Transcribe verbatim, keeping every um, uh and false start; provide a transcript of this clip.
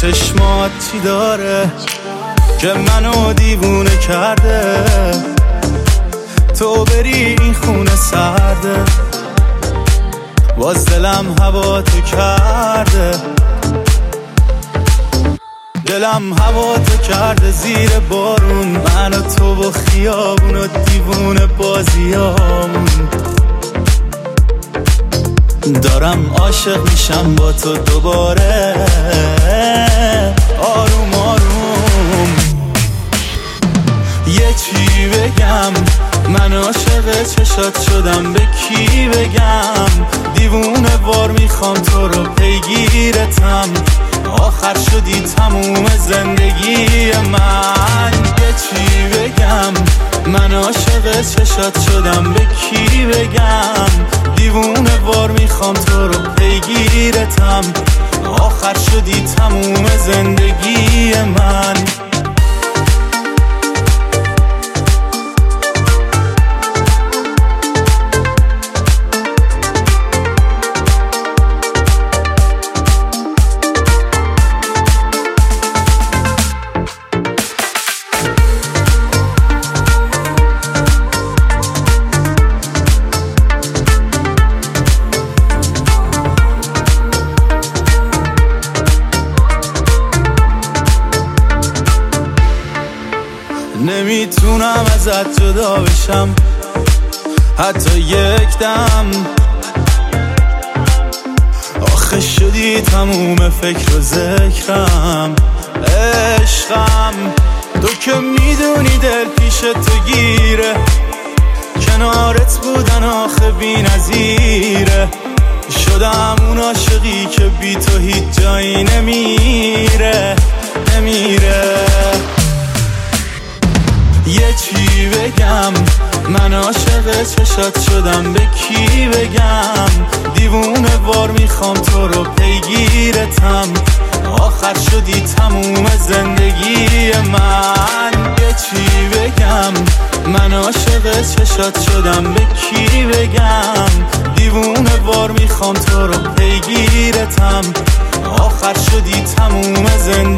چشمات چی داره که منو دیوونه کرده؟ تو بری این خونه سرده، باز دلم هوا تو کرده. دلم هوا تو کرده زیر بارون، من و تو و خیابون و دیوونه بازیامون. دارم عاشق میشم با تو دوباره، آروم آروم. یه چی بگم، من عاشق چشات شدم، به کی بگم؟ دیوونه وار میخوام تو رو پیگیرتم، آخر شدی تموم زندگی من. یه چی بگم، من عاشق چشات شدم، به کی بگم؟ دیوونه وار میخوام تو رو پیگیرتم، آخر شدی تموم زندگی من. نمیتونم ازت جدا بشم حتی یک دم، آخه شدی تموم فکر و ذکرم. عشقم تو که میدونی دل پیش تو گیره، کنارت بودن آخه بی نظیره. شدم اون عاشقی که بی تو هیچ جایی نمیره نمیره. یه چی بگم، من عاشق چشات شدم، به کی بگم؟ دیوونه وار میخوام تو رو پیگیرتم، آخر شدی تموم زندگی من. یه چی بگم، من عاشق چشات شدم، به کی بگم؟ دیوونه وار میخوام تو رو پیگیرتم، آخر شدی تموم زندگی